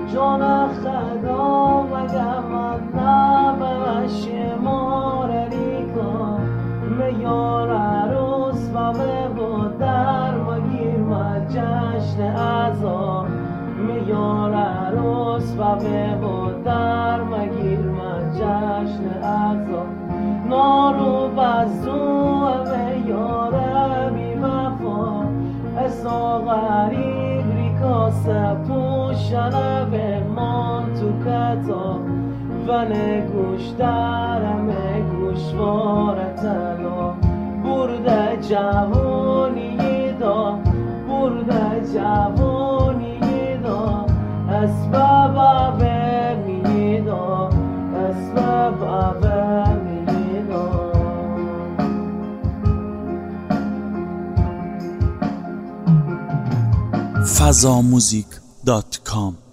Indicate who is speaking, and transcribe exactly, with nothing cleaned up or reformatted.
Speaker 1: جان خدا مگه من نبش مارریکا میار عروس و به در مگیر و جشن ازا میار عروس و به در مگیر و جشن ازا نارو بزو میاره بی وفا اسا غریب ریکاسه پوشنه به من تو کتا و نگوش درم گوشوارتنا برده جوانی دا برده جوانی دا اسباب میدا اسباب میدا
Speaker 2: فضاموزیک دات کام